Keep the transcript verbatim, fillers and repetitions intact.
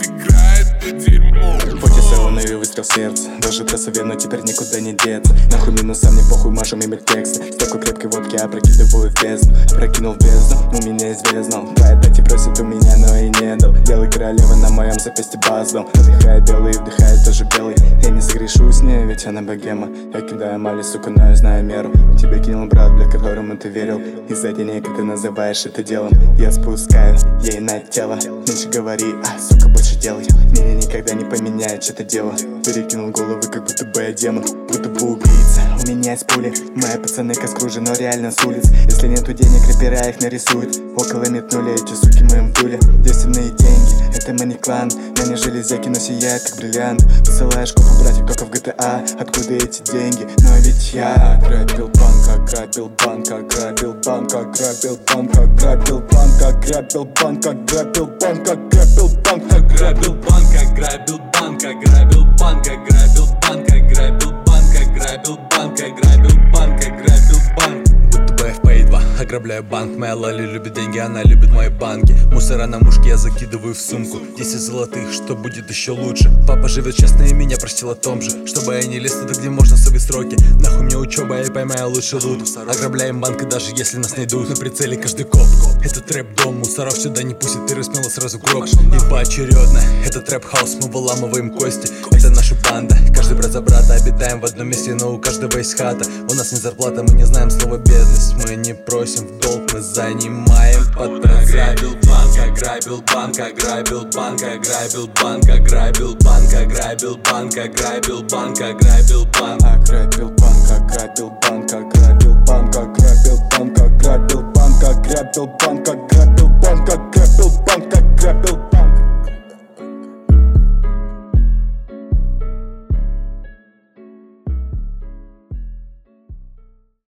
играет это дерьмо. Фокусированный выстрел в сердце. Даже трасса но теперь никуда не деться. Нахуй минусам, мне похуй, можем иметь тексты. С такой крепкой водки я прокидываю в бездну. Прокинул в бездну, у меня есть бездну. Твоя тати просит у меня, но и не дал. Белый королева на моем запястье баздом. Вдыхает белый и вдыхает тоже белый. Я не согрешу с ней, ведь она богема. Я кидаю мали, сука, но я знаю меру. Тебе кинул брат, для которому ты верил. Из-за денег, как ты называешь это делом. Я спускаю ей на тело. Меньше говори, а, сука, больше делай. Меня никогда не поменяет что-то дело. Перекинул головы, как будто бы я демон. Будто бы убийца, у меня есть пули. Мои пацаны Каскружи, но реально с улиц. Если нету денег, рэпера их нарисуют. Около метнули эти суки в моем дуле. Девственные деньги, это мани-клан. На не железяки, но сияет как бриллиант. Посылаешь копу братьев только в джи ти эй. Откуда эти деньги? Но ведь я ограбил банк, ограбил банк, ограбил банк, ограбил банк, ограбил банк, ограбил банк, ограбил банк, ограбил банк, Ограбил банк, ограбил банк, ограбил банк, ограбил банк, ограбил банк, ограбил банк, ограбил банк, ограбил банк. Будто бы эф пи два, ограбляю банк. Моя Лали любит деньги, она любит мои банки. Мусора на мушке я закидываю в сумку. Десять золотых, что будет еще лучше. Папа живет честно и меня простил о том же. Чтобы я не лез туда, где можно совать сроки. Нахуй мне учеба, я поймаю лучше лут. Ограбляем банк, и даже если нас найдут, на прицеле каждый коп. Это трэп-дом, мусоров сюда не пустят, и рассмело сразу гроб. И поочередно, это трэп-хаус, мы выламываем кости. Это наша банда, каждый брат за брата. Обитаем в одном месте, но у каждого есть хата. У нас нет зарплаты, мы не знаем слова бедность. Мы не просим в долг, мы занимаем под процент. Ограбил банк, ограбил банк, ограбил банк, ограбил банк, ограбил банк, ограбил банк, ограбил банк, ограбил банк. Ограбил банк, ограбил банк, ограбил банк, ограбил банк, ограбил банк, ограбил банк, ограбил банк, ограбил банк, ограбил